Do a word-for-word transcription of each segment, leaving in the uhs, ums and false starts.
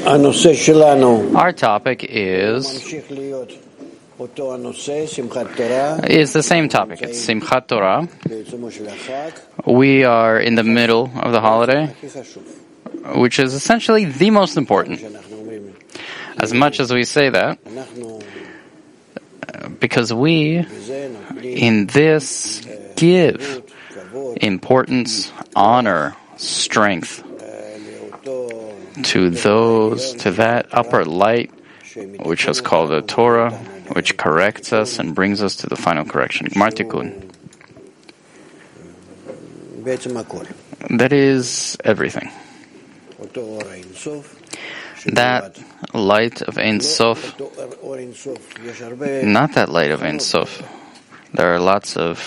Our topic is is the same topic. It's Simchat Torah. We are in the middle of the holiday, which is essentially the most important. As much as we say that, because we, in this, give importance, honor, strength to those, to that upper light, which is called the Torah, which corrects us and brings us to the final correction. Gmar Tikkun. That is everything. That light of Ein Sof, not that light of Ein Sof. There are lots of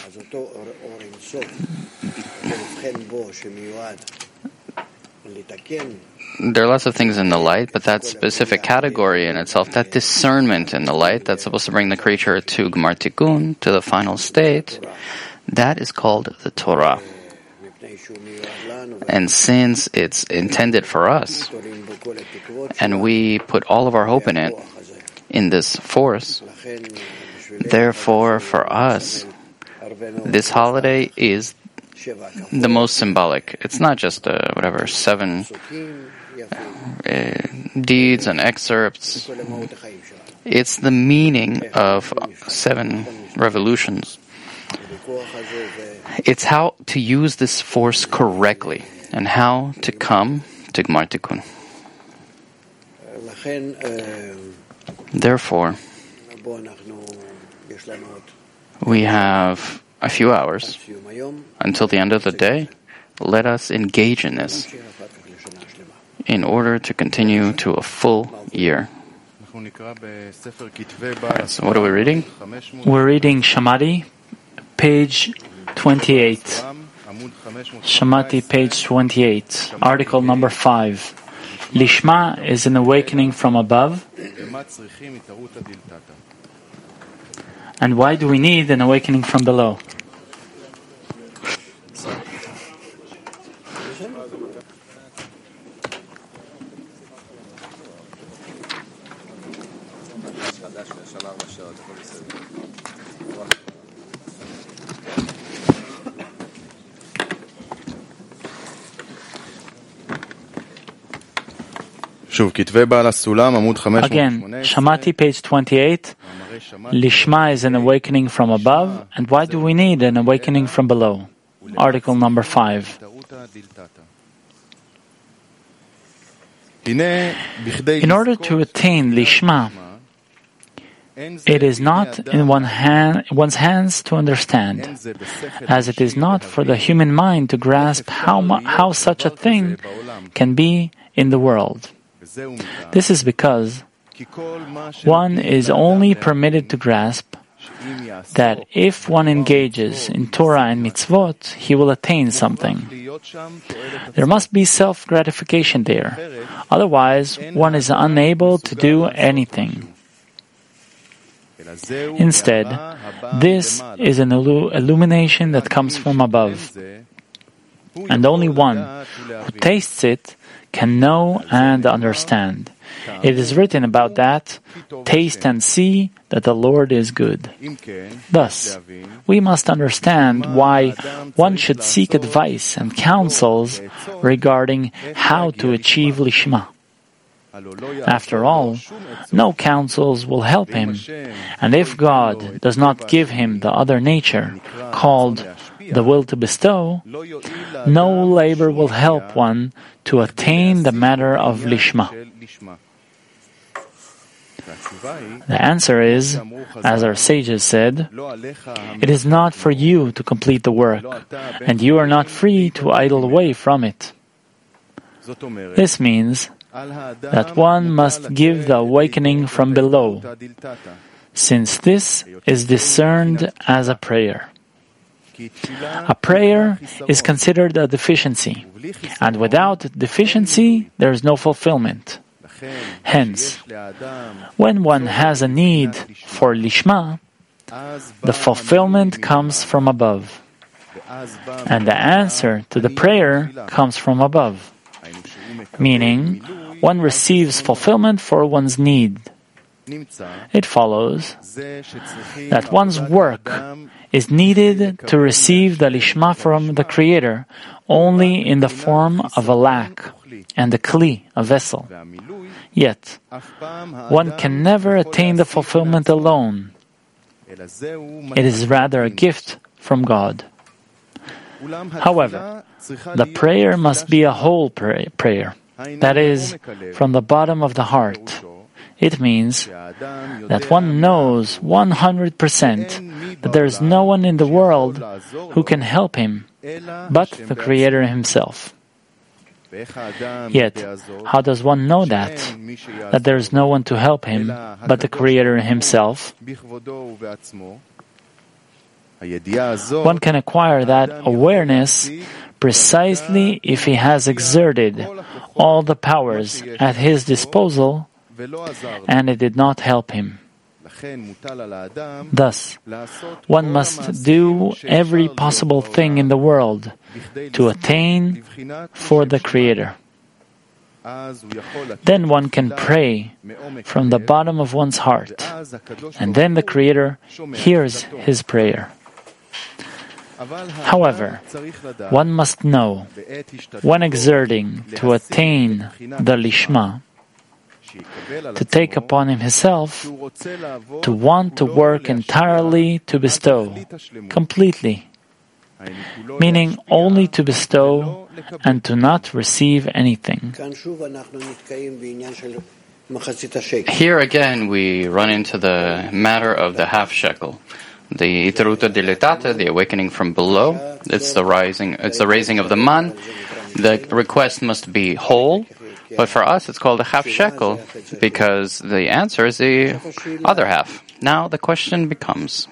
There are lots of things in the light, but that specific category in itself, that discernment in the light that's supposed to bring the creature to Gmar Tikkun, to the final state, that is called the Torah. And since it's intended for us, and we put all of our hope in it, in this force, therefore for us, this holiday is the most symbolic. It's not just uh, whatever, seven uh, deeds and excerpts. It's the meaning of seven revolutions. It's how to use this force correctly and how to come to Gmar Tikkun. Therefore, we have a few hours until the end of the day. Let us engage in this in order to continue to a full year. So what are we reading? We're reading Shamati, page twenty-eight. Shamati, page twenty-eight, article number five. Lishma is an awakening from above. And why do we need an awakening from below? Again, Shamati, page twenty-eight. Lishma is an awakening from above, and why do we need an awakening from below? Article number five. In order to attain Lishma, it is not in one hand, one's hands to understand, as it is not for the human mind to grasp how, mu- how such a thing can be in the world. This is because one is only permitted to grasp that if one engages in Torah and mitzvot, he will attain something. There must be self-gratification there. Otherwise, one is unable to do anything. Instead, this is an illu- illumination that comes from above. And only one who tastes it can know and understand. It is written about that, taste and see that the Lord is good. Thus, we must understand why one should seek advice and counsels regarding how to achieve Lishma. After all, no counsels will help him, and if God does not give him the other nature, called the will to bestow, no labor will help one to attain the matter of Lishma. The answer is, as our sages said, it is not for you to complete the work, and you are not free to idle away from it. This means that one must give the awakening from below, since this is discerned as a prayer. A prayer is considered a deficiency, and without deficiency, there is no fulfillment. Hence, when one has a need for Lishma, the fulfillment comes from above, and the answer to the prayer comes from above. Meaning, one receives fulfillment for one's need. It follows that one's work is needed to receive the lishma from the Creator only in the form of a lack and a kli, a vessel. Yet, one can never attain the fulfillment alone. It is rather a gift from God. However, the prayer must be a whole pray- prayer, that is, from the bottom of the heart. It means that one knows one hundred percent that there is no one in the world who can help him but the Creator Himself. Yet, how does one know that? That there is no one to help him but the Creator Himself? One can acquire that awareness precisely if he has exerted all the powers at his disposal and it did not help him. Thus, one must do every possible thing in the world to attain for the Creator. Then one can pray from the bottom of one's heart, and then the Creator hears his prayer. However, one must know, when exerting to attain the lishma, to take upon himself to want to work entirely to bestow, completely, meaning only to bestow and to not receive anything. Here again we run into the matter of the half shekel. The iteruta diletata, the awakening from below, it's the rising, it's the raising of the man. The request must be whole, but for us it's called a half shekel because the answer is the other half. Now the question becomes,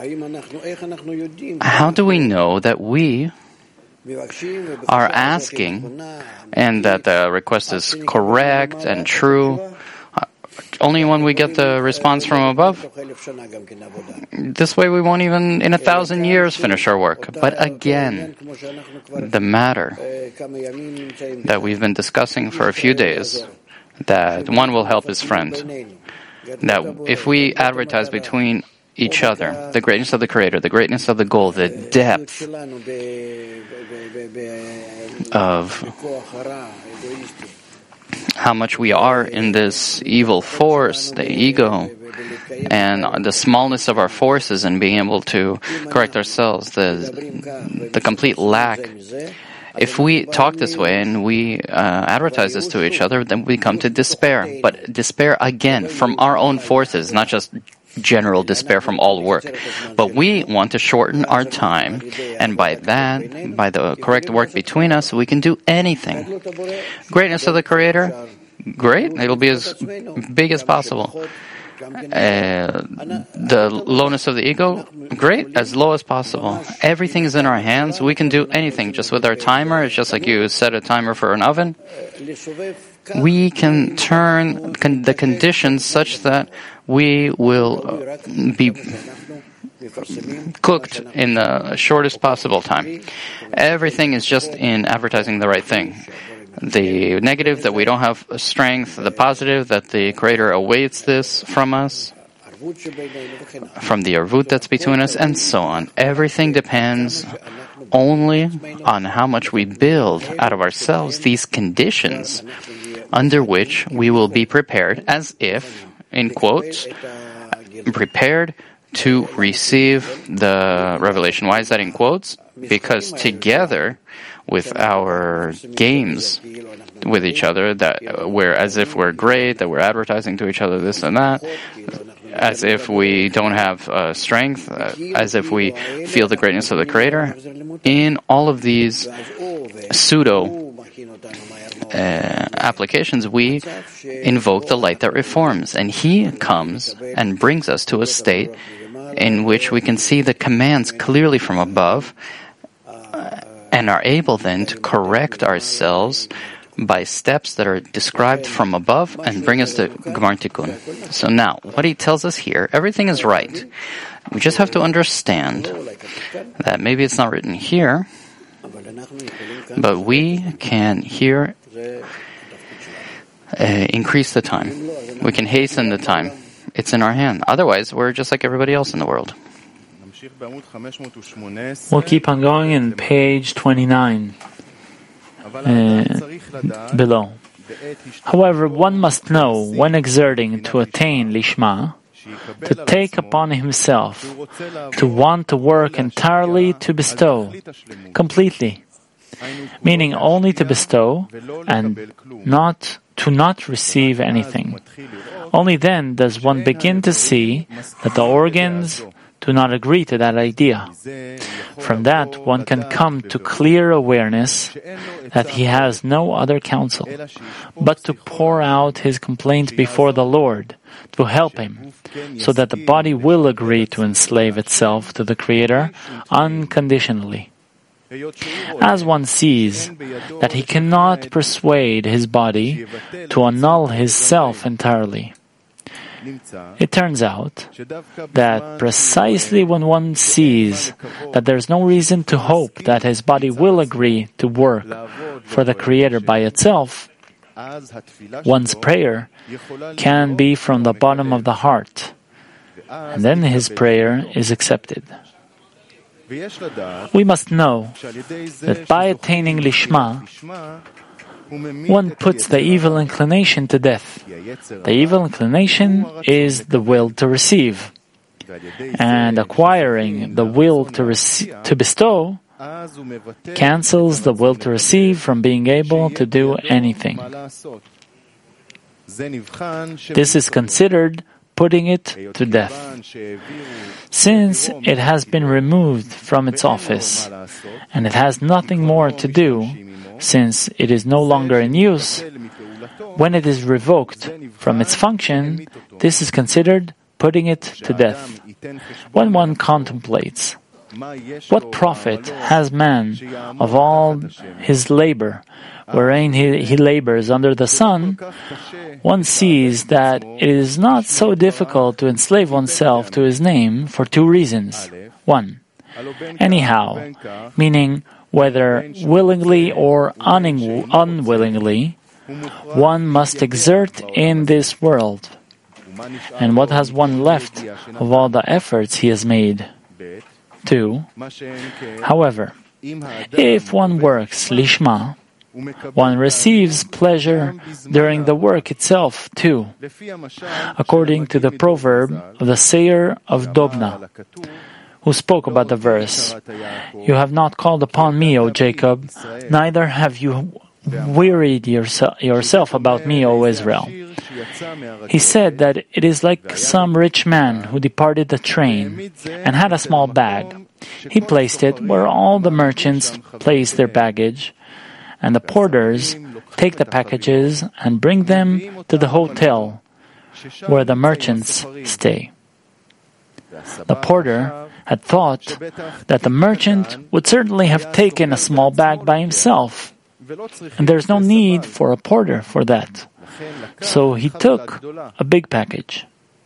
how do we know that we are asking and that the request is correct and true? Only when we get the response from above. This way we won't even in a thousand years finish our work. But again, the matter that we've been discussing for a few days, that one will help his friend, that if we advertise between each other the greatness of the Creator, the greatness of the goal, the depth of how much we are in this evil force, the ego, and the smallness of our forces and being able to correct ourselves, the the complete lack. If we talk this way and we uh, advertise this to each other, then we come to despair. But despair, again, from our own forces, not just general despair from all work. But we want to shorten our time, and by that, by the correct work between us, we can do anything. Greatness of the Creator? Great. It'll be as big as possible. Uh, the lowness of the ego? Great, as low as possible. Everything is in our hands. We can do anything. Just with our timer, it's just like you set a timer for an oven. We can turn con- the conditions such that we will uh, be cooked in the shortest possible time. Everything is just in advertising the right thing. The negative, that we don't have strength. The positive, that the Creator awaits this from us, from the arvut that's between us, and so on. Everything depends only on how much we build out of ourselves these conditions under which we will be prepared, as if, in quotes, prepared to receive the revelation. Why is that in quotes? Because together with our games with each other, that we're as if we're great, that we're advertising to each other this and that, as if we don't have uh, strength, uh, as if we feel the greatness of the Creator. In all of these pseudo uh, applications, we invoke the light that reforms, and He comes and brings us to a state in which we can see the commands clearly from above, uh, and are able then to correct ourselves by steps that are described from above and bring us to Gemar Tikkun. So now, what he tells us here, everything is right. We just have to understand that maybe it's not written here, but we can hear uh, increase the time. We can hasten the time. It's in our hand. Otherwise, we're just like everybody else in the world. We'll keep on going in page twenty-nine uh, below. However, one must know when exerting to attain Lishma, to take upon himself, to want to work entirely to bestow, completely, meaning only to bestow and not to not receive anything. Only then does one begin to see that the organs do not agree to that idea. From that, one can come to clear awareness that he has no other counsel but to pour out his complaint before the Lord to help him, so that the body will agree to enslave itself to the Creator unconditionally. As one sees that he cannot persuade his body to annul his self entirely, it turns out that precisely when one sees that there is no reason to hope that his body will agree to work for the Creator by itself, one's prayer can be from the bottom of the heart, and then his prayer is accepted. We must know that by attaining Lishma, one puts the evil inclination to death. The evil inclination is the will to receive. And acquiring the will to, rec- to bestow cancels the will to receive from being able to do anything. This is considered putting it to death. Since it has been removed from its office, and it has nothing more to do, since it is no longer in use, when it is revoked from its function, this is considered putting it to death. When one contemplates, what profit has man of all his labor, wherein he, he labors under the sun, one sees that it is not so difficult to enslave oneself to his name for two reasons. One, anyhow, meaning whether willingly or un- unwillingly, one must exert in this world. And what has one left of all the efforts he has made? Two, however, if one works Lishma, one receives pleasure during the work itself too, according to the proverb of the Seir of Dobna, who spoke about the verse, "You have not called upon me, O Jacob, neither have you wearied yourself, yourself about me, O Israel." He said that it is like some rich man who departed the train and had a small bag. He placed it where all the merchants place their baggage, and the porters take the packages and bring them to the hotel where the merchants stay. The porter had thought that the merchant would certainly have taken a small bag by himself, and there's no need for a porter for that. So he took a big package.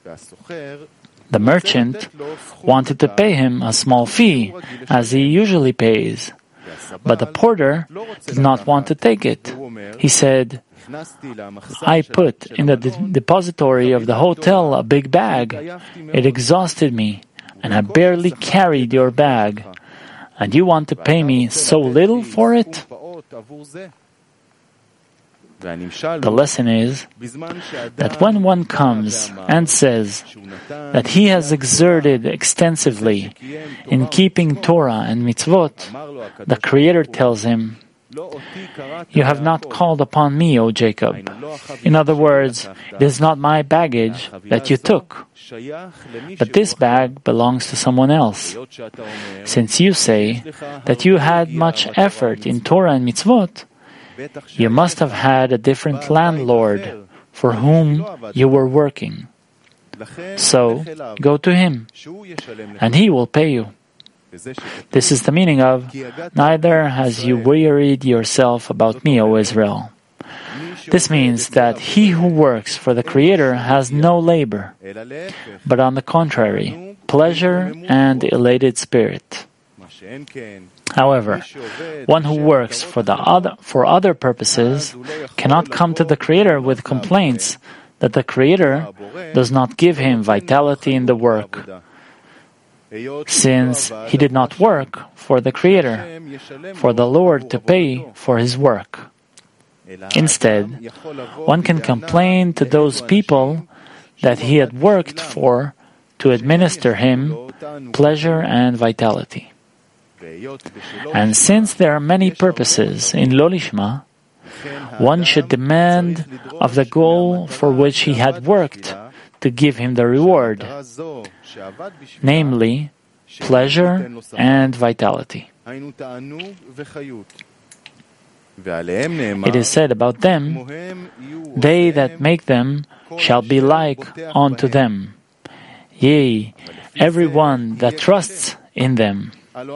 The merchant wanted to pay him a small fee, as he usually pays, but the porter did not want to take it. He said, "I put in the de- depository of the hotel a big bag. It exhausted me, and I barely carried your bag. And you want to pay me so little for it?" The lesson is that when one comes and says that he has exerted extensively in keeping Torah and mitzvot, the Creator tells him, "You have not called upon me, O Jacob." In other words, it is not my baggage that you took, but this bag belongs to someone else. Since you say that you had much effort in Torah and mitzvot, you must have had a different landlord for whom you were working. So go to him, and he will pay you. This is the meaning of, "Neither has you wearied yourself about me, O Israel." This means that he who works for the Creator has no labor, but on the contrary, pleasure and elated spirit. However, one who works for the other for other purposes cannot come to the Creator with complaints that the Creator does not give him vitality in the work, since he did not work for the Creator, for the Lord to pay for his work. Instead, one can complain to those people that he had worked for to administer him pleasure and vitality. And since there are many purposes in Lo Lishma, one should demand of the goal for which he had worked to give him the reward, namely, pleasure and vitality. It is said about them, "They that make them shall be like unto them. Yea, every one that trusts in them."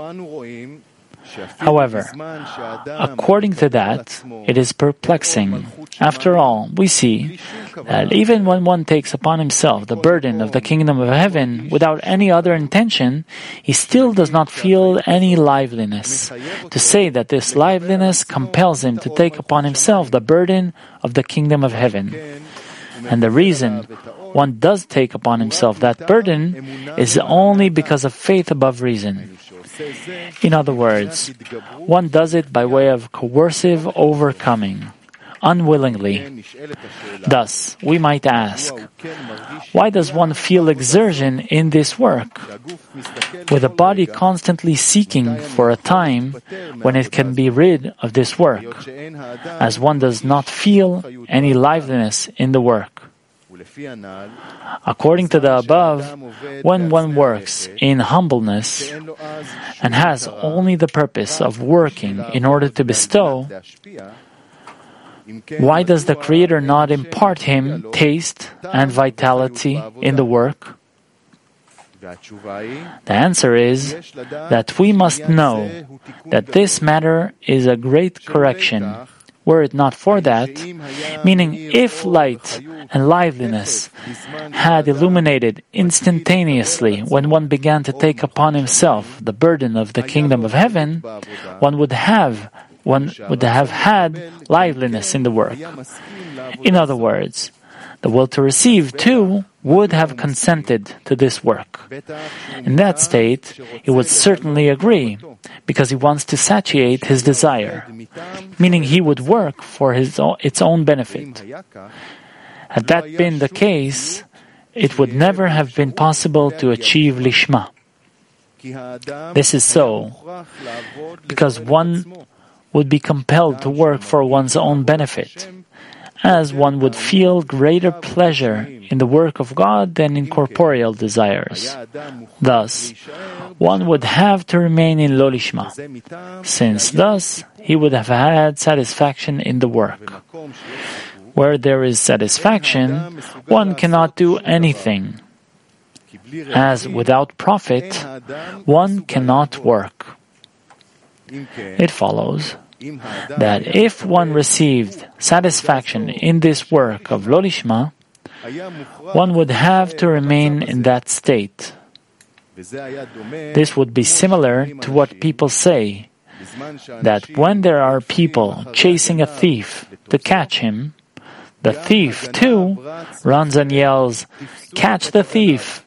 However, according to that, it is perplexing. After all, we see that even when one takes upon himself the burden of the kingdom of heaven without any other intention, he still does not feel any liveliness. To say that this liveliness compels him to take upon himself the burden of the kingdom of heaven. And the reason one does take upon himself that burden is only because of faith above reason. In other words, one does it by way of coercive overcoming, unwillingly. Thus, we might ask, why does one feel exertion in this work, with the body constantly seeking for a time when it can be rid of this work, as one does not feel any liveliness in the work? According to the above, when one works in humbleness and has only the purpose of working in order to bestow, why does the Creator not impart him taste and vitality in the work? The answer is that we must know that this matter is a great correction. Were it not for that, meaning if light and liveliness had illuminated instantaneously when one began to take upon himself the burden of the kingdom of heaven, one would have one would have had liveliness in the work. In other words, the will to receive, too, would have consented to this work. In that state, he would certainly agree, because he wants to satiate his desire, meaning he would work for his own, its own benefit. Had that been the case, it would never have been possible to achieve Lishma. This is so because one would be compelled to work for one's own benefit, as one would feel greater pleasure in the work of God than in corporeal desires. Thus, one would have to remain in Lo Lishma, since thus he would have had satisfaction in the work. Where there is satisfaction, one cannot do anything, as without profit, one cannot work. It follows that if one received satisfaction in this work of Lo Lishma, one would have to remain in that state. This would be similar to what people say, that when there are people chasing a thief to catch him, the thief, too, runs and yells, "Catch the thief!"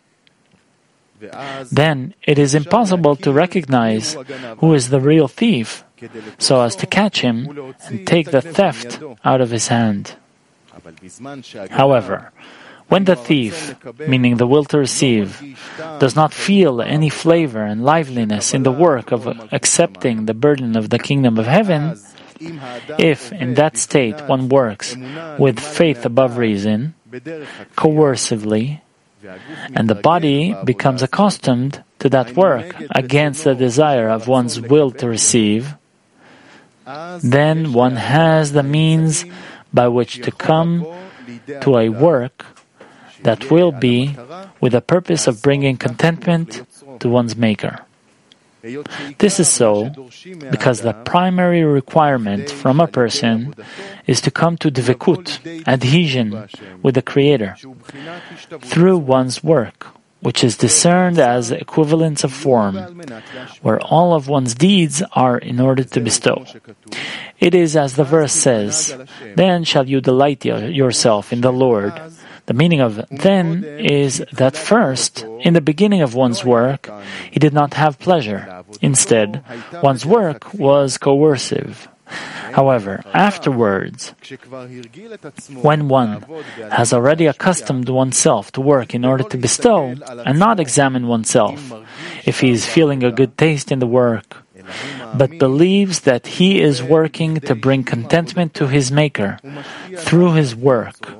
Then it is impossible to recognize who is the real thief, so as to catch him and take the theft out of his hand. However, when the thief, meaning the will to receive, does not feel any flavor and liveliness in the work of accepting the burden of the kingdom of heaven, if in that state one works with faith above reason, coercively, and the body becomes accustomed to that work against the desire of one's will to receive, then one has the means by which to come to a work that will be with the purpose of bringing contentment to one's Maker. This is so because the primary requirement from a person is to come to dvekut, adhesion with the Creator, through one's work, which is discerned as equivalence of form, where all of one's deeds are in order to bestow. It is as the verse says, "Then shall you delight yourself in the Lord." The meaning of "then" is that first, in the beginning of one's work, he did not have pleasure. Instead, one's work was coercive. However, afterwards, when one has already accustomed oneself to work in order to bestow and not examine oneself, if he is feeling a good taste in the work, but believes that he is working to bring contentment to his Maker through his work,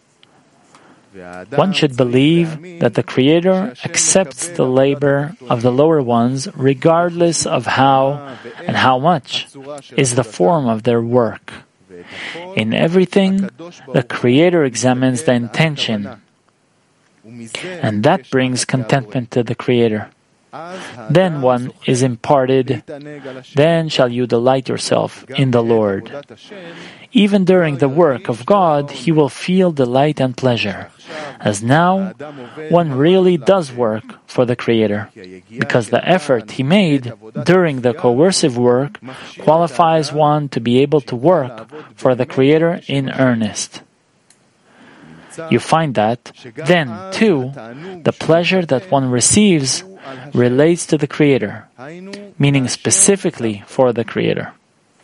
one should believe that the Creator accepts the labor of the lower ones regardless of how and how much is the form of their work. In everything, the Creator examines the intention, and that brings contentment to the Creator. Then one is imparted, "Then shall you delight yourself in the Lord." Even during the work of God, he will feel delight and pleasure, as now one really does work for the Creator, because the effort he made during the coercive work qualifies one to be able to work for the Creator in earnest. You find that, then, too, the pleasure that one receives relates to the Creator, meaning specifically for the Creator.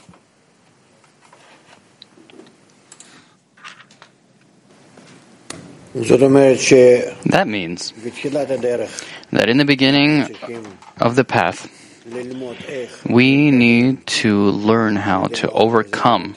That means that in the beginning of the path, we need to learn how to overcome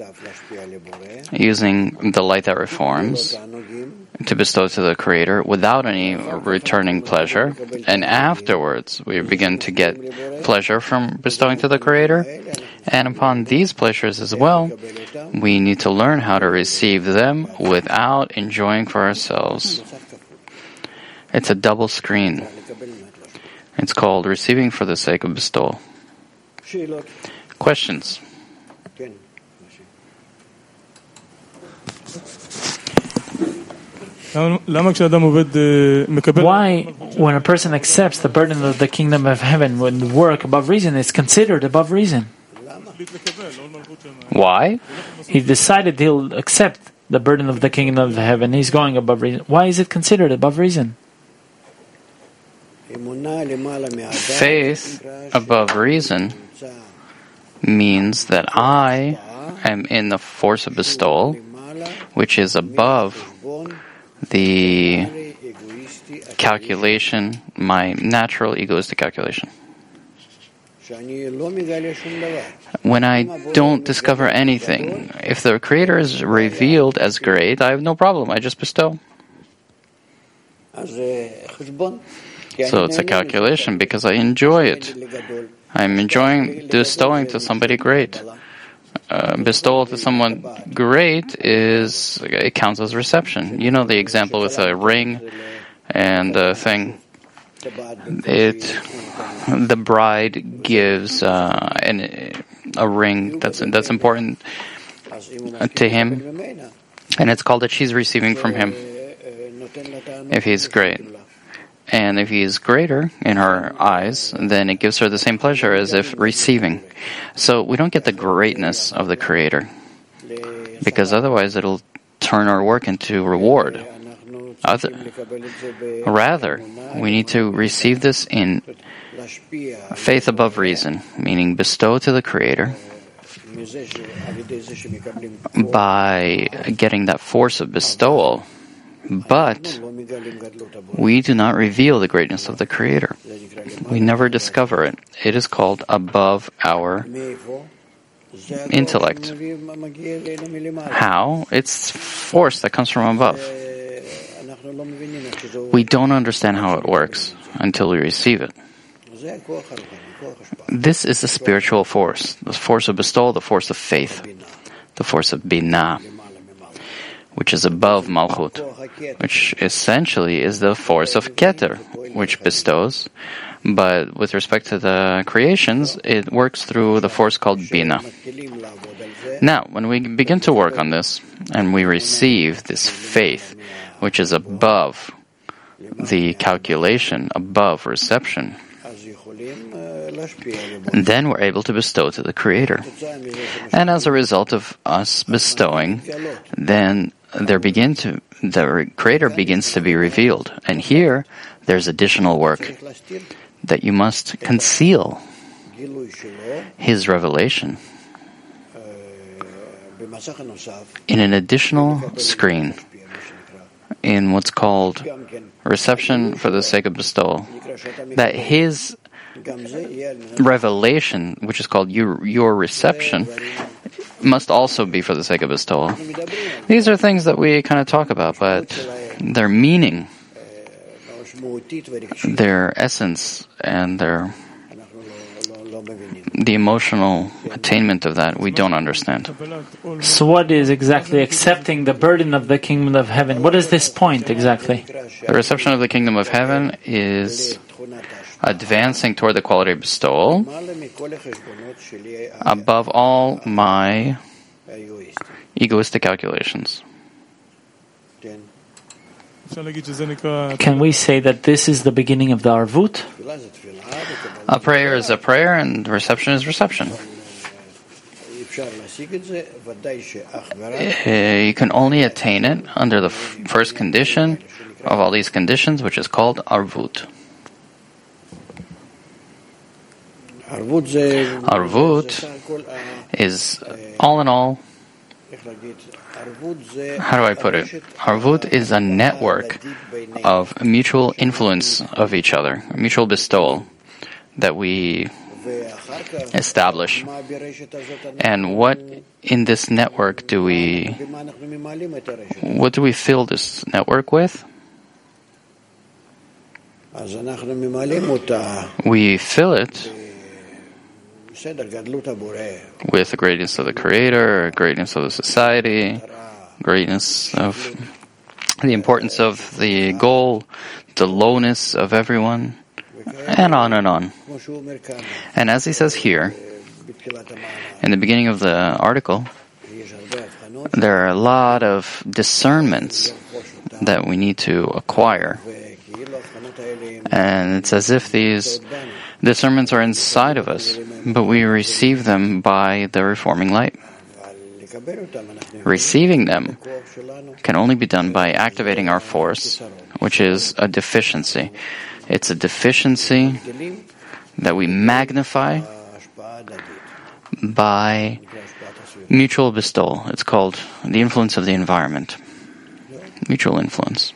using the light that reforms to bestow to the Creator without any returning pleasure. And afterwards, we begin to get pleasure from bestowing to the Creator. And upon these pleasures as well, we need to learn how to receive them without enjoying for ourselves. It's a double screen. It's called receiving for the sake of bestowal. Questions? Why, when a person accepts the burden of the kingdom of heaven, when the work above reason is considered above reason? Why? He decided he'll accept the burden of the kingdom of heaven. He's going above reason. Why is it considered above reason? Faith above reason means that I am in the force of bestowal, which is above the calculation, my natural egoistic calculation. When I don't discover anything, if the Creator is revealed as great, I have no problem. I just bestow. So it's a calculation because I enjoy it. I'm enjoying bestowing to somebody great. Uh, bestowal to someone great is, it counts as reception. You know the example with a ring and a thing. It, the bride gives uh, an, a ring that's that's important to him, and it's called that she's receiving from him if he's great. And if he is greater in her eyes, then it gives her the same pleasure as if receiving. So we don't get the greatness of the Creator, because otherwise it'll turn our work into reward. Other, rather, we need to receive this in faith above reason, meaning bestow to the Creator by getting that force of bestowal. But we do not reveal the greatness of the Creator. We never discover it. It is called above our intellect. How? It's force that comes from above. We don't understand how it works until we receive it. This is the spiritual force, the force of bestowal, the force of faith, the force of binah, which is above Malchut, which essentially is the force of Keter, which bestows, but with respect to the creations, it works through the force called Bina. Now, when we begin to work on this, and we receive this faith, which is above the calculation above reception, then we're able to bestow to the Creator. And as a result of us bestowing, then there begin to the Creator begins to be revealed. And here, there's additional work that you must conceal His revelation in an additional screen, in what's called reception for the sake of bestowal, that His revelation, which is called your, your reception, must also be for the sake of bestowal. These are things that we kind of talk about, but their meaning, their essence, and their the emotional attainment of that, we don't understand. So what is exactly accepting the burden of the kingdom of heaven? What is this point exactly? The reception of the kingdom of heaven is advancing toward the quality of bestowal above all my egoistic calculations. Can we say that this is the beginning of the Arvut? A prayer is a prayer and reception is reception. You can only attain it under the f- first condition of all these conditions, which is called Arvut. Arvut is, all in all, how do I put it? Arvut is a network of mutual influence of each other, mutual bestowal that we establish. And what in this network do we, what do we fill this network with? We fill it with the greatness of the Creator, greatness of the society, greatness of the importance of the goal, the lowness of everyone, and on and on. And as he says here, in the beginning of the article, there are a lot of discernments that we need to acquire. And it's as if these discernments are inside of us, but we receive them by the reforming light. Receiving them can only be done by activating our force, which is a deficiency. It's a deficiency that we magnify by mutual bestowal. It's called the influence of the environment. Mutual influence.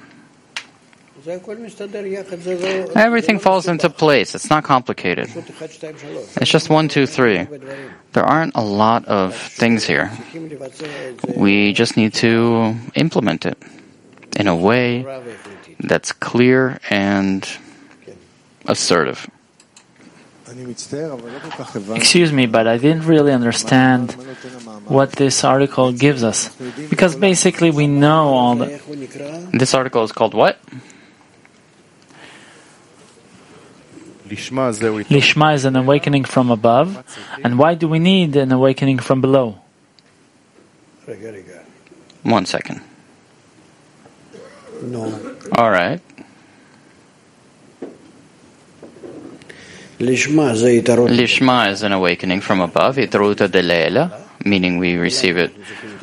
Everything falls into place. It's not complicated. It's just one, two, three. There aren't a lot of things here. We just need to implement it in a way that's clear and assertive. Excuse me, but I didn't really understand what this article gives us. Because basically we know all that. This article is called what? Lishma is an awakening from above. And why do we need an awakening from below? One second. No. All right. Lishma is an awakening from above, Itruta de Leila, meaning we receive it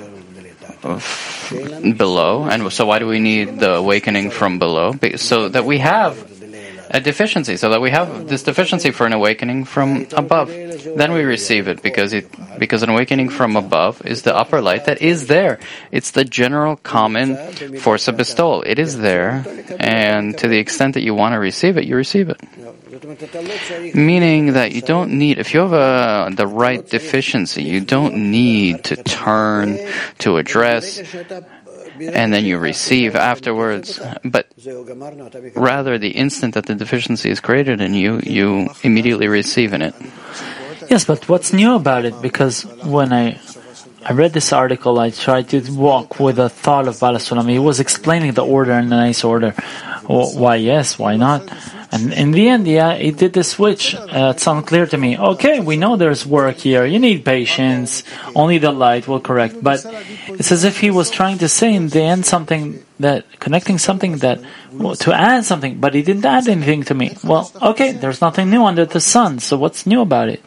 below. And so why do we need the awakening from below? So that we have a deficiency, so that we have this deficiency for an awakening from above. Then we receive it because it because an awakening from above is the upper light that is there. It's the general common force of bestowal. It is there, and to the extent that you want to receive it, you receive it. Meaning that you don't need, if you have a, the right deficiency, you don't need to turn to address and then you receive afterwards. But rather, the instant that the deficiency is created in you, you immediately receive in it. Yes, but what's new about it? Because when I I read this article. I tried to walk with the thought of Baal HaSulam. He was explaining the order in a nice order. Well, why yes, why not? And in the end, yeah, he did the switch. Uh, it sounded clear to me. Okay, we know there's work here. You need patience. Only the light will correct. But it's as if he was trying to say in the end something that, connecting something that, well, to add something, but he didn't add anything to me. Well, okay, there's nothing new under the sun, so what's new about it?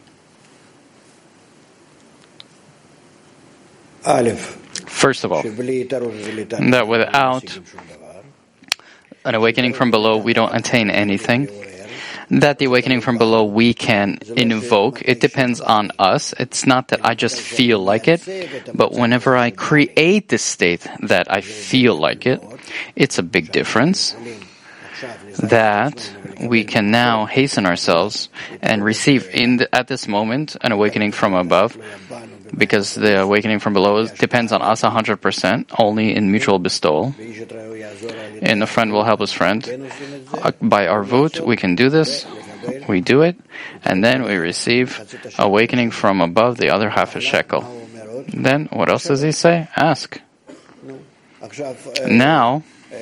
First of all, that without an awakening from below, we don't attain anything. That the awakening from below we can invoke. It depends on us. It's not that I just feel like it, but whenever I create this state that I feel like it, it's a big difference. That we can now hasten ourselves and receive in the, at this moment an awakening from above, because the awakening from below is, depends on us one hundred percent, only in mutual bestowal. And a friend will help his friend. Uh, by arvut, we can do this. We do it, and then we receive awakening from above the other half a shekel. Then, what else does he say? Ask. Now,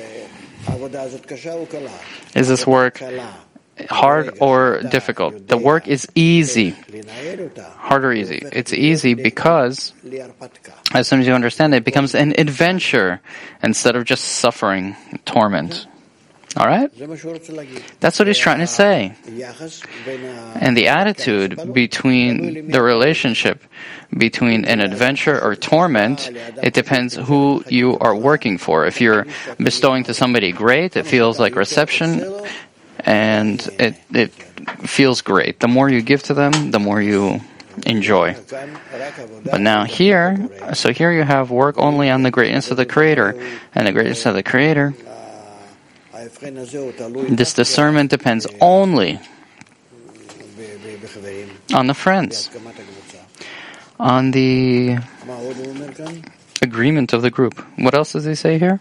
is this work hard or difficult? The work is easy. Hard or easy? It's easy because as soon as you understand it, it becomes an adventure instead of just suffering, torment. Alright? That's what he's trying to say. And the attitude between the relationship between an adventure or torment, it depends who you are working for. If you're bestowing to somebody great, it feels like reception, and it it feels great. The more you give to them, the more you enjoy. But now here, so here you have work only on the greatness of the Creator, and the greatness of the Creator, this discernment depends only on the friends, on the agreement of the group. What else does he say here?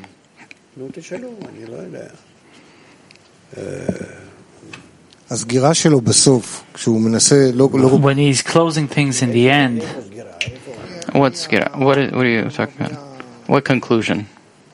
When he's closing things in the end. What's what? What are you talking about? What conclusion?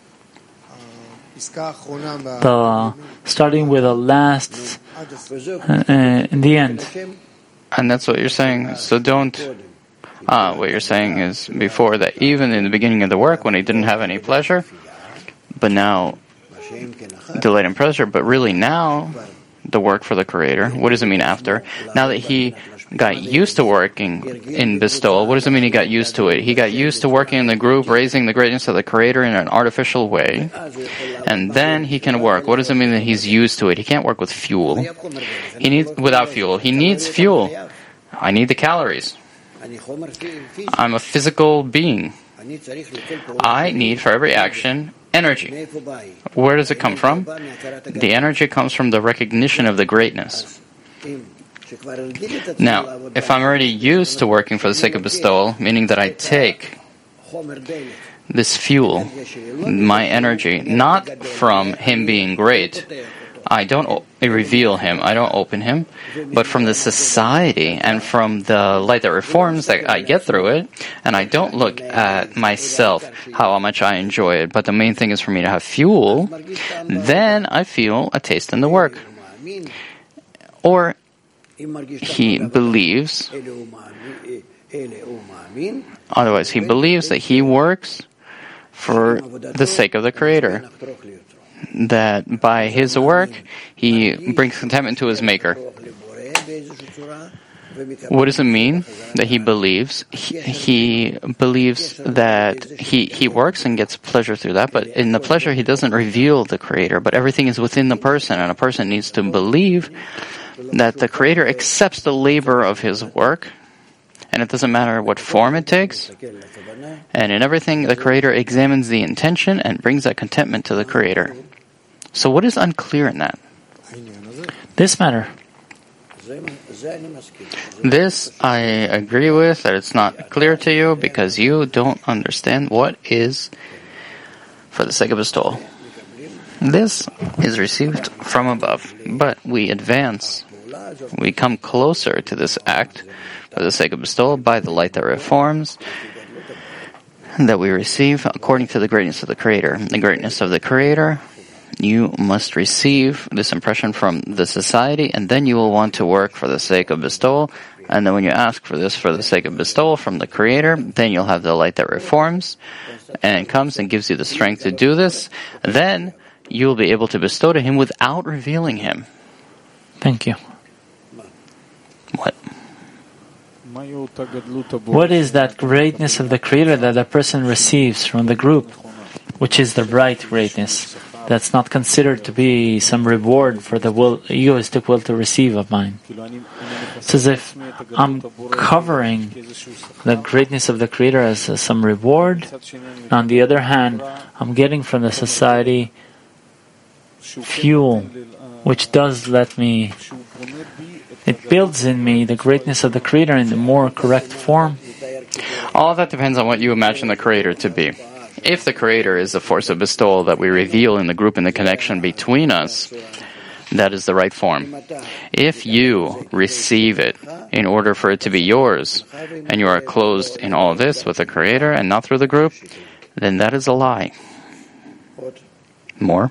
The starting with the last uh, in the end. And that's what you're saying. So don't. Ah, what you're saying is before that, even in the beginning of the work, when he didn't have any pleasure, but now delight and pleasure. But really now, the work for the Creator. What does it mean after? Now that he got used to working in bestowal, what does it mean he got used to it? He got used to working in the group, raising the greatness of the Creator in an artificial way, and then he can work. What does it mean that he's used to it? He can't work with fuel. He needs without fuel. He needs fuel. I need the calories. I'm a physical being. I need for every action energy. Where does it come from? The energy comes from the recognition of the greatness. Now, if I'm already used to working for the sake of bestowal, meaning that I take this fuel, my energy, not from him being great, I don't reveal him, I don't open him, but from the society and from the light that reforms that I get through it, and I don't look at myself, how much I enjoy it, but the main thing is for me to have fuel, then I feel a taste in the work. Or he believes, otherwise he believes that he works for the sake of the Creator, that by his work he brings contentment to his Maker. What does it mean that he believes? He, he believes that he, he works and gets pleasure through that, but in the pleasure he doesn't reveal the Creator, but everything is within the person, and a person needs to believe that the Creator accepts the labor of his work, and it doesn't matter what form it takes, and in everything the Creator examines the intention and brings that contentment to the Creator. So what is unclear in that? This matter. This I agree with, that it's not clear to you because you don't understand what is for the sake of bestowal. This is received from above, but we advance. We come closer to this act for the sake of bestowal by the light that reforms, that we receive according to the greatness of the Creator. The greatness of the Creator, you must receive this impression from the society, and then you will want to work for the sake of bestowal. And then when you ask for this for the sake of bestowal from the Creator, then you'll have the light that reforms, and it comes and gives you the strength to do this. Then you will be able to bestow to Him without revealing Him. Thank you. What? What is that greatness of the Creator that a person receives from the group, which is the right greatness? That's not considered to be some reward for the will, egoistic will to receive of mine. It's as if I'm covering the greatness of the Creator as uh, some reward. On the other hand, I'm getting from the society fuel, which does let me, it builds in me the greatness of the Creator in the more correct form. All of that depends on what you imagine the Creator to be. If the Creator is the force of bestowal that we reveal in the group and the connection between us, that is the right form. If you receive it in order for it to be yours, and you are closed in all of this with the Creator and not through the group, then that is a lie. More?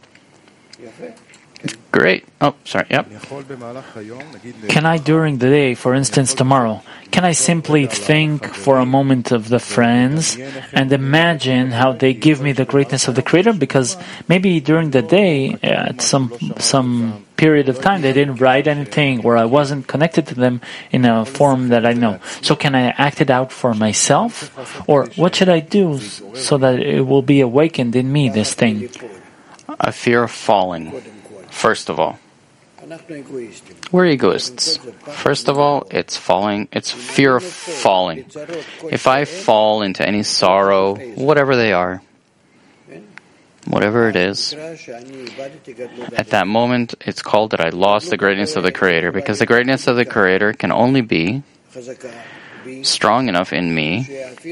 Great. Oh, sorry. Yep. Can I, during the day, for instance, tomorrow, can I simply think for a moment of the friends and imagine how they give me the greatness of the Creator? Because maybe during the day, at some some period of time, they didn't write anything, or I wasn't connected to them in a form that I know. So can I act it out for myself? Or what should I do so that it will be awakened in me, this thing? A fear of falling. First of all, we're egoists. First of all, it's falling, it's fear of falling. If I fall into any sorrow, whatever they are, whatever it is, at that moment, it's called that I lost the greatness of the Creator, because the greatness of the Creator can only be strong enough in me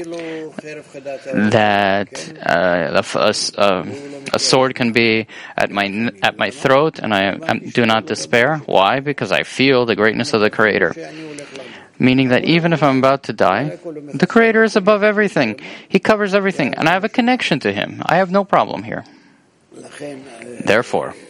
that uh, a, a, a sword can be at my at my throat, and I, I do not despair. Why? Because I feel the greatness of the Creator. Meaning that even if I'm about to die, the Creator is above everything. He covers everything, and I have a connection to Him. I have no problem here. Therefore,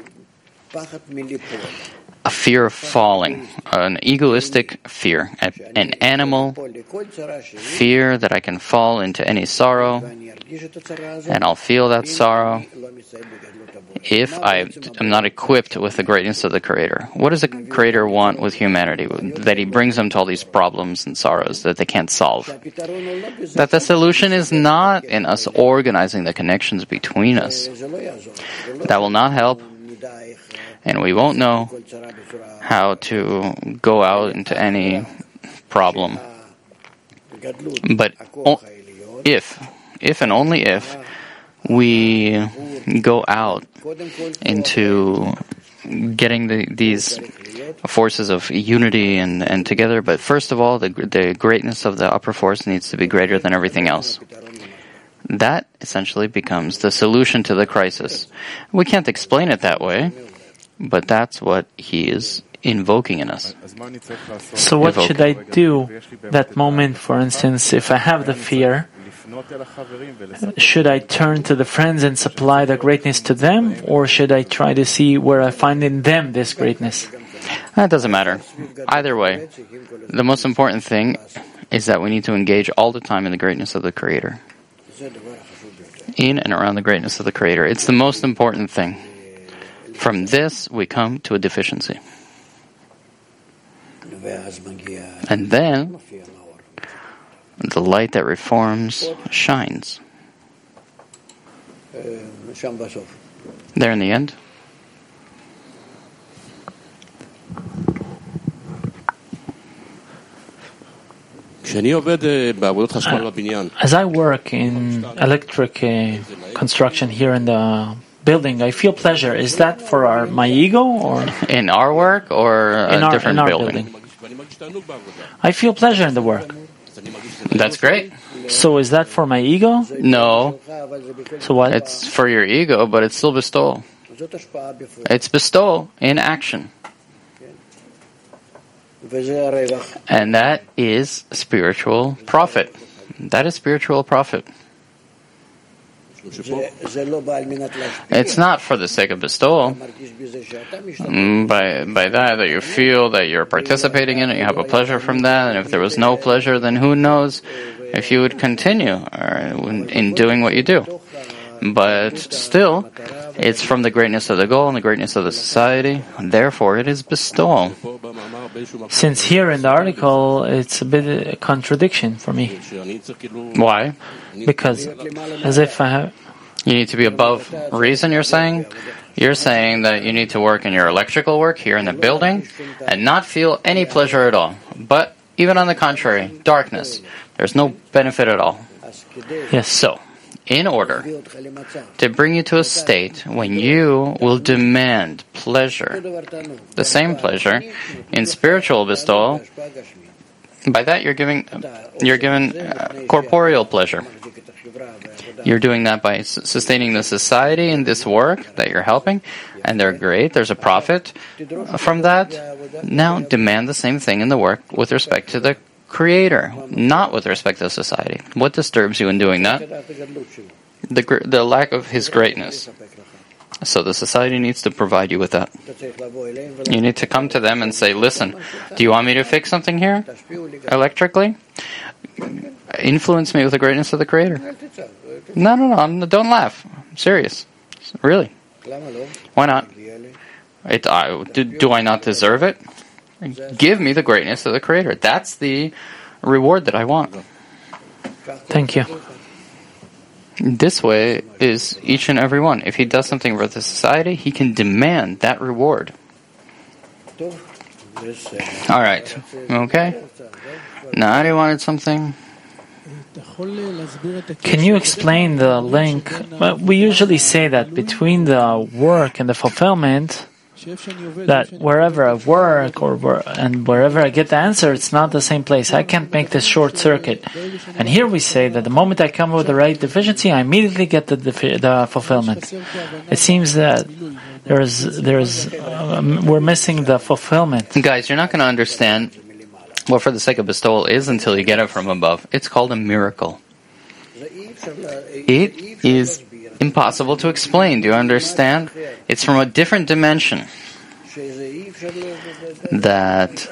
a fear of falling, an egoistic fear, an animal fear that I can fall into any sorrow, and I'll feel that sorrow if I am not equipped with the greatness of the Creator. What does the Creator want with humanity? That He brings them to all these problems and sorrows that they can't solve. That the solution is not in us organizing the connections between us. That will not help. And we won't know how to go out into any problem. But if, if and only if, we go out into getting the, these forces of unity and, and together, but first of all, the, the greatness of the upper force needs to be greater than everything else. That essentially becomes the solution to the crisis. We can't explain it that way, but that's what He is invoking in us. So what Evoke. should I do that moment, for instance, if I have the fear? Should I turn to the friends and supply the greatness to them, or should I try to see where I find in them this greatness? That doesn't matter. Either way, the most important thing is that we need to engage all the time in the greatness of the Creator. In and around the greatness of the Creator. It's the most important thing. From this, we come to a deficiency. And then, the light that reforms shines. There in the end. As I work in electric uh, construction here in the building, I feel pleasure. Is that for our, my ego, or in our work, or a in our, different in our building? building? I feel pleasure in the work. That's great. So is that for my ego? No. So what? It's for your ego, but it's still bestowal. It's bestowal in action. And that is spiritual profit. That is spiritual profit. It's not for the sake of bestowal. By, by that, that you feel that you're participating in it, you have a pleasure from that, and if there was no pleasure, then who knows if you would continue in doing what you do. But still, it's from the greatness of the goal and the greatness of the society, and therefore it is bestowal. Since here in the article, it's a bit a contradiction for me. Why? Because as if I have... You need to be above reason, you're saying? You're saying that you need to work in your electrical work here in the building and not feel any pleasure at all. But even on the contrary, darkness, there's no benefit at all. Yes. So, in order to bring you to a state when you will demand pleasure, the same pleasure in spiritual bestowal, by that you're giving, you're given uh, corporeal pleasure. You're doing that by sustaining the society in this work that you're helping, and they're great. There's a profit from that. Now demand the same thing in the work with respect to the Creator, not with respect to society. What disturbs you in doing that? The, the lack of His greatness. So the society needs to provide you with that. You need to come to them and say, listen, do you want me to fix something here electrically? Influence me with the greatness of the Creator. No, no, no, I'm, don't laugh. I'm serious. Really. Why not? It, I, do, do I not deserve it? Give me the greatness of the Creator. That's the reward that I want. Thank you. This way is each and every one. If he does something for the society, he can demand that reward. All right. Okay. Nari wanted something. Can you explain the link? Well, we usually say that between the work and the fulfillment, that wherever I work or where, and wherever I get the answer, it's not the same place. I can't make this short circuit. And here we say that the moment I come with the right deficiency, I immediately get the the fulfillment. It seems that there's there's um, we're missing the fulfillment. Guys, you're not going to understand what for the sake of bestowal is until you get it from above. It's called a miracle. It is impossible to explain. Do you understand? It's from a different dimension. That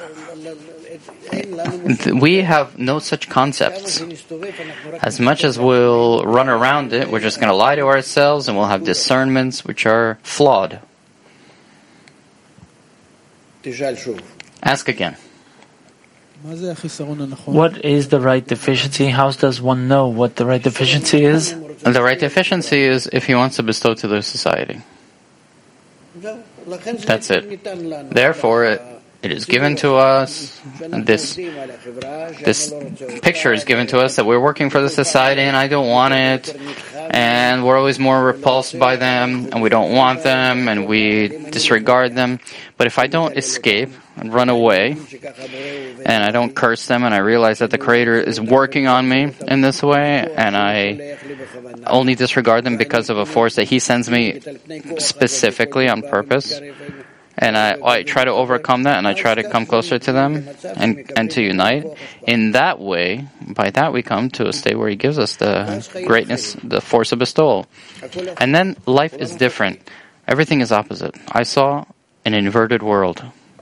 we have no such concepts. As much as we'll run around it, we're just going to lie to ourselves and we'll have discernments which are flawed. Ask again. What is the right deficiency? How does one know what the right deficiency is? The right deficiency is if he wants to bestow to the society. That's it. Therefore, it, it is given to us, this, this picture is given to us that we're working for the society and I don't want it, and we're always more repulsed by them, and we don't want them, and we disregard them. But if I don't escape and run away, and I don't curse them, and I realize that the Creator is working on me in this way, and I only disregard them because of a force that He sends me specifically on purpose, and I, I try to overcome that, and I try to come closer to them and, and to unite. In that way, by that we come to a state where He gives us the greatness, the force of bestowal. And then life is different. Everything is opposite. I saw an inverted world.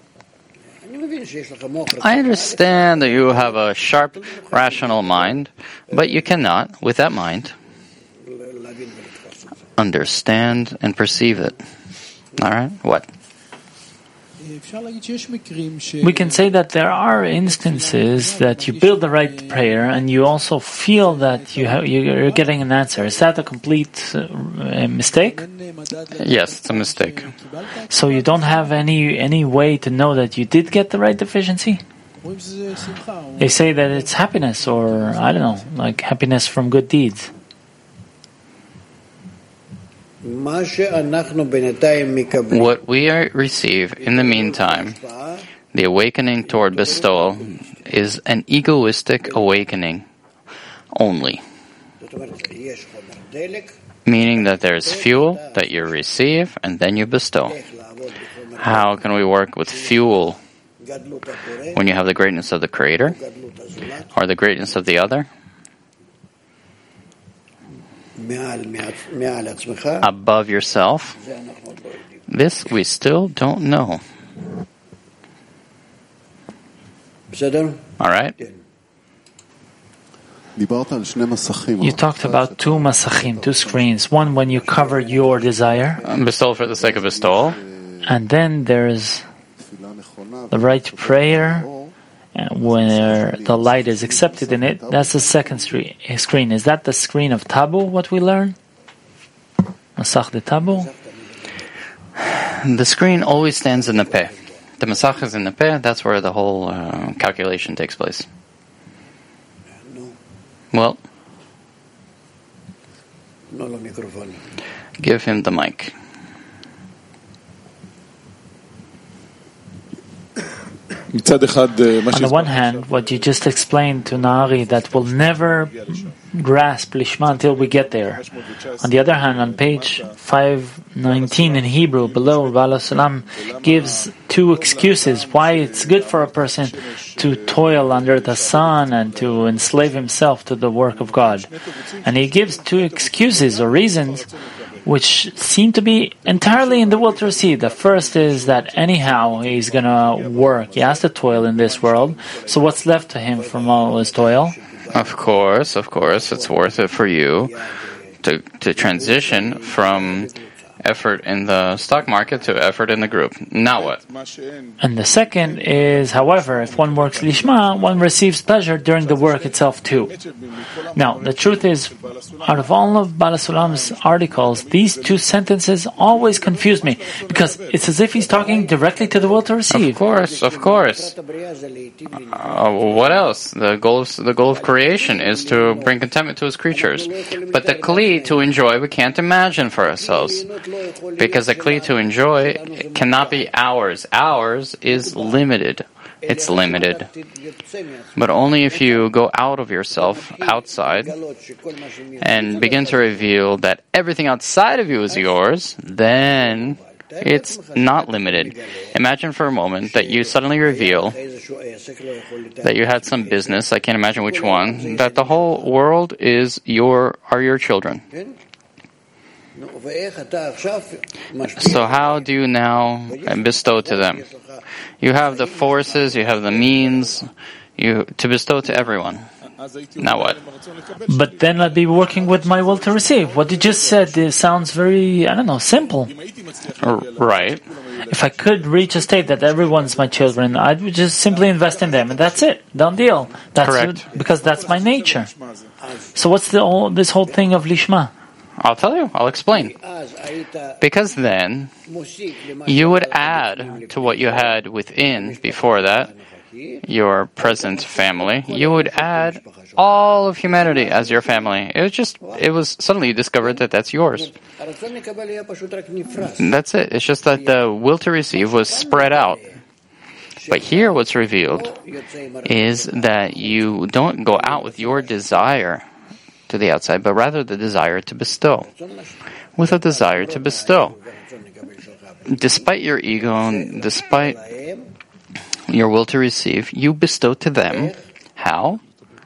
I understand that you have a sharp, rational mind, but you cannot, with that mind, understand and perceive it. All right? What? We can say that there are instances that you build the right prayer and you also feel that you have, you're getting an answer. Is that a complete uh, mistake? Yes, it's a mistake. So you don't have any any way to know that you did get the right deficiency? They say that it's happiness, or I don't know, like happiness from good deeds. What we receive in the meantime, the awakening toward bestowal, is an egoistic awakening only. Meaning that there's fuel that you receive and then you bestow. How can we work with fuel when you have the greatness of the Creator or the greatness of the other? above yourself, this we still don't know. All right? You talked about two masachim, two screens. One when you cover your desire. Bestowal for the sake of bestowal. And then there's the right prayer, where the light is accepted in it. That's the second screen. Is that the screen of Tabu, what we learn? Masach de Tabu? The screen always stands in the peh. The masach is in the peh. That's where the whole uh, calculation takes place. Well, give him the mic. On the one hand, what you just explained to Nahari, that we'll never grasp Lishma until we get there. On the other hand, on page five nineteen in Hebrew, below, Ba'al Salam gives two excuses why it's good for a person to toil under the sun and to enslave himself to the work of God. And he gives two excuses or reasons which seem to be entirely in the will to receive. The first is that anyhow he's going to work. He has to toil in this world. So what's left to him from all his toil? Of course, of course, it's worth it for you to to transition from effort in the stock market to effort in the group. Now what? And the second is, however, if one works lishma, one receives pleasure during the work itself too. Now, the truth is, out of all of Ba'al Sulam's articles, these two sentences always confuse me, because it's as if he's talking directly to the will to receive. Of course, of course. Uh, what else? The goal of, the goal of creation is to bring contentment to his creatures. But the kli to enjoy, we can't imagine for ourselves. Because the kli to enjoy cannot be ours. Ours is limited. It's limited. But only if you go out of yourself, outside, and begin to reveal that everything outside of you is yours, then it's not limited. Imagine for a moment that you suddenly reveal that you had some business, I can't imagine which one, that the whole world is your are your children. So how do you now bestow to them? You have the forces, you have the means you to bestow to everyone. Now what? But then I'd be working with my will to receive. What you just said it sounds very, I don't know, simple. Right. If I could reach a state that everyone's my children, I'd just simply invest in them, and that's it. Done deal. That's correct. It, because that's my nature. So what's the whole, this whole thing of lishma? I'll tell you. I'll explain. Because then, you would add to what you had within before that, your present family, you would add all of humanity as your family. It was just, it was suddenly you discovered that that's yours. That's it. It's just that the will to receive was spread out. But here what's revealed is that you don't go out with your desire to the outside, but rather the desire to bestow. With a desire to bestow. Despite your ego and despite your will to receive, you bestow to them. How?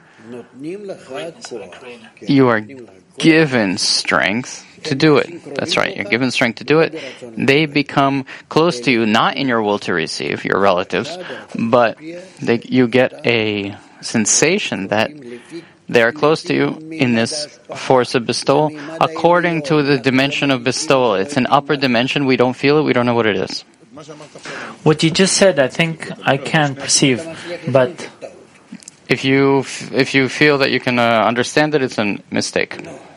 You are given strength to do it. That's right. You're given strength to do it. They become close to you, not in your will to receive, your relatives, but they, you get a sensation that they are close to you in this force of bestowal according to the dimension of bestowal. It's an upper dimension. We don't feel it. We don't know what it is. What you just said, I think I can perceive, but if you if you feel that you can uh, understand it, it's a mistake.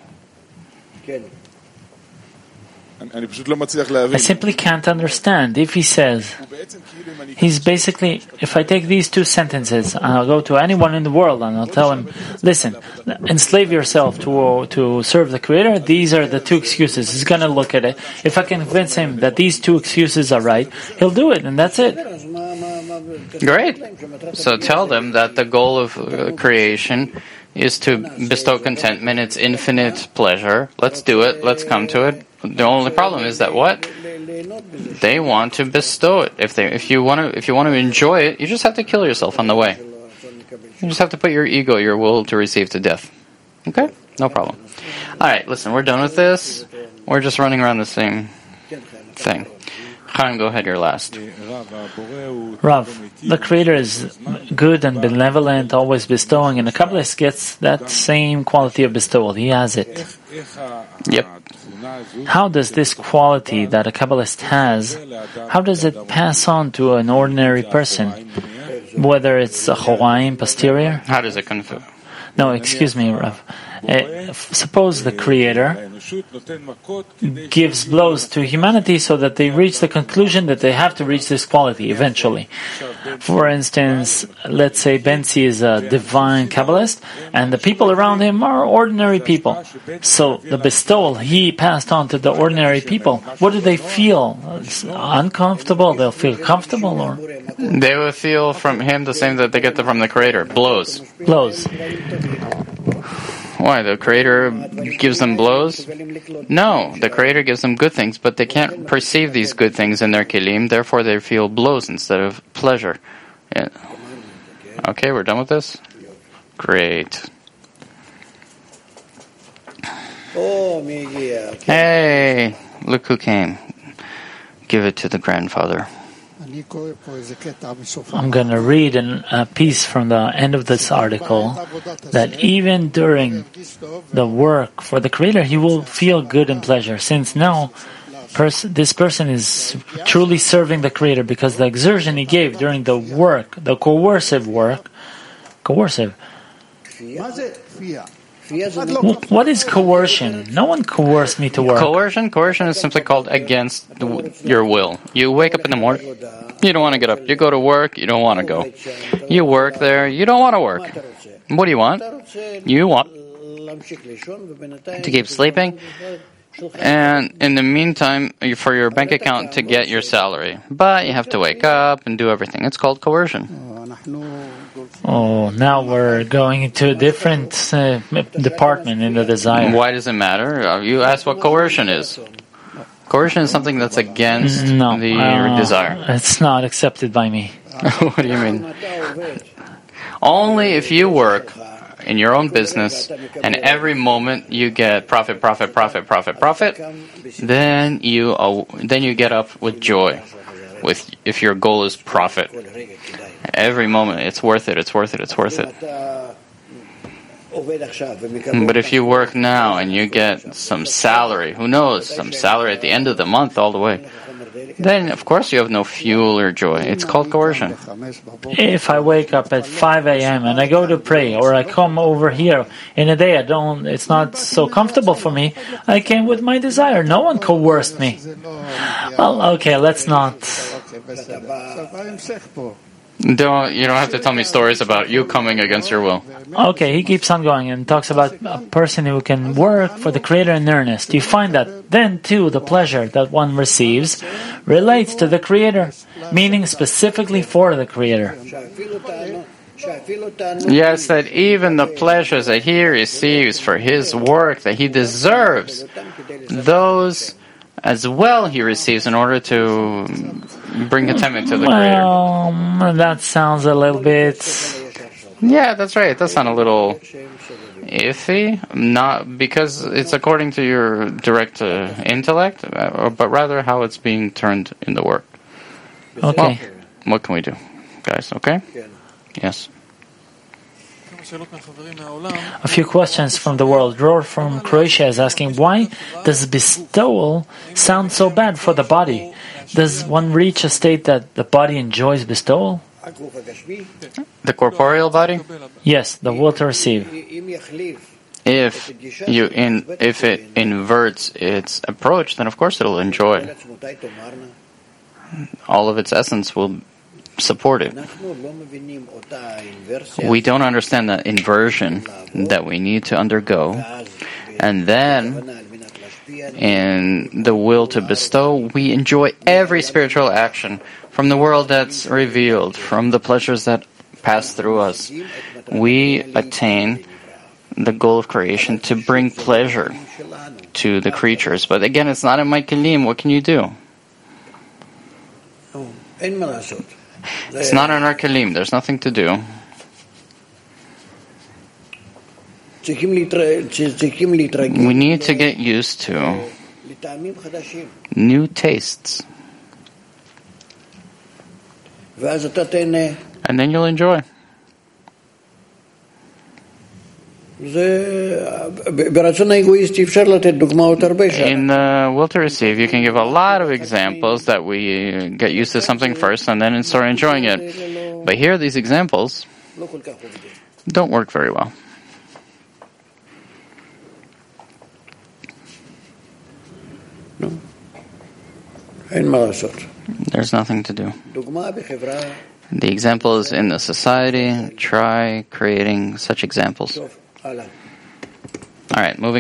I simply can't understand. If he says, he's basically, if I take these two sentences and I'll go to anyone in the world and I'll tell him, listen, enslave yourself to to serve the Creator, these are the two excuses. He's going to look at it. If I can convince him that these two excuses are right, he'll do it, and that's it. Great. So tell them that the goal of uh, creation is to bestow contentment. It's infinite pleasure. Let's do it. Let's come to it. The only problem is that what? They want to bestow it. If they, if you want to, if you want to enjoy it, you just have to kill yourself on the way. You just have to put your ego, your will to receive to death. Okay? No problem. All right, listen, we're done with this. We're just running around the same thing. Chaim, go ahead, you're last. Rav, the Creator is good and benevolent, always bestowing, and the Kabbalist gets that same quality of bestowal. He has it. Yep. How does this quality that a Kabbalist has, how does it pass on to an ordinary person? Whether it's a Hawaiian posterior? How does it confer? No, excuse me, Rav. Uh, suppose the Creator gives blows to humanity so that they reach the conclusion that they have to reach this quality eventually. For instance, let's say Benzi is a divine Kabbalist, and the people around him are ordinary people. So the bestowal he passed on to the ordinary people, what do they feel? Uncomfortable? They'll feel comfortable, or they will feel from him the same that they get from the Creator, blows. Blows. Why? The Creator gives them blows? No, the Creator gives them good things, but they can't perceive these good things in their kelim, therefore they feel blows instead of pleasure. Yeah. Okay, we're done with this? Great. Hey, look who came. Give it to the grandfather. I'm going to read an, a piece from the end of this article that even during the work for the Creator, he will feel good and pleasure, since now pers- this person is truly serving the Creator because the exertion he gave during the work, the coercive work, coercive. What is coercion? No one coerced me to work. Coercion? Coercion is simply called against the, your will. You wake up in the morning, you don't want to get up. You go to work, you don't want to go. You work there, you don't want to work. What do you want? You want to keep sleeping, and in the meantime, for your bank account to get your salary. But you have to wake up and do everything. It's called coercion. Oh, now we're going into a different uh, department in the desire. Why does it matter? You asked what coercion is. Coercion is something that's against no, the uh, desire. It's not accepted by me. What do you mean? Only if you work in your own business and every moment you get profit, profit, profit, profit, profit, then you uh, then you get up with joy. With if your goal is profit, every moment it's worth it, it's worth it, it's worth it. But if you work now and you get some salary, who knows, some salary at the end of the month all the way, then of course you have no fuel or joy. It's called coercion. If I wake up at five a.m. and I go to pray, or I come over here in a day I don't, it's not so comfortable for me, I came with my desire. No one coerced me. Well, okay, let's not. Don't you don't have to tell me stories about you coming against your will. Okay, he keeps on going and talks about a person who can work for the Creator in earnest. You find that then too the pleasure that one receives relates to the Creator, meaning specifically for the Creator. Yes, that even the pleasures that he receives for his work that he deserves, those as well he receives in order to bring contentment to the Creator. Well, that sounds a little bit... Yeah, that's right. It does sound a little iffy, not because it's according to your direct uh, intellect, uh, but rather how it's being turned in the work. Okay. Well, what can we do, guys? Okay? Yes. A few questions from the world. Dror from Croatia is asking, why does bestowal sound so bad for the body? Does one reach a state that the body enjoys bestowal? The corporeal body? Yes, the will to receive. If you in if it inverts its approach, then of course it'll enjoy. All of its essence will support it. We don't understand the inversion that we need to undergo, and then in the will to bestow, we enjoy every spiritual action from the world that's revealed, from the pleasures that pass through us. We attain the goal of creation to bring pleasure to the creatures. But again, it's not in my kelim. What can you do? It's not in our kelim. There's nothing to do. We need to get used to new tastes. And then you'll enjoy. In the will to receive, you can give a lot of examples that we get used to something first and then start enjoying it. But here, these examples don't work very well. There's nothing to do. The example is in the society. Try creating such examples. All right, moving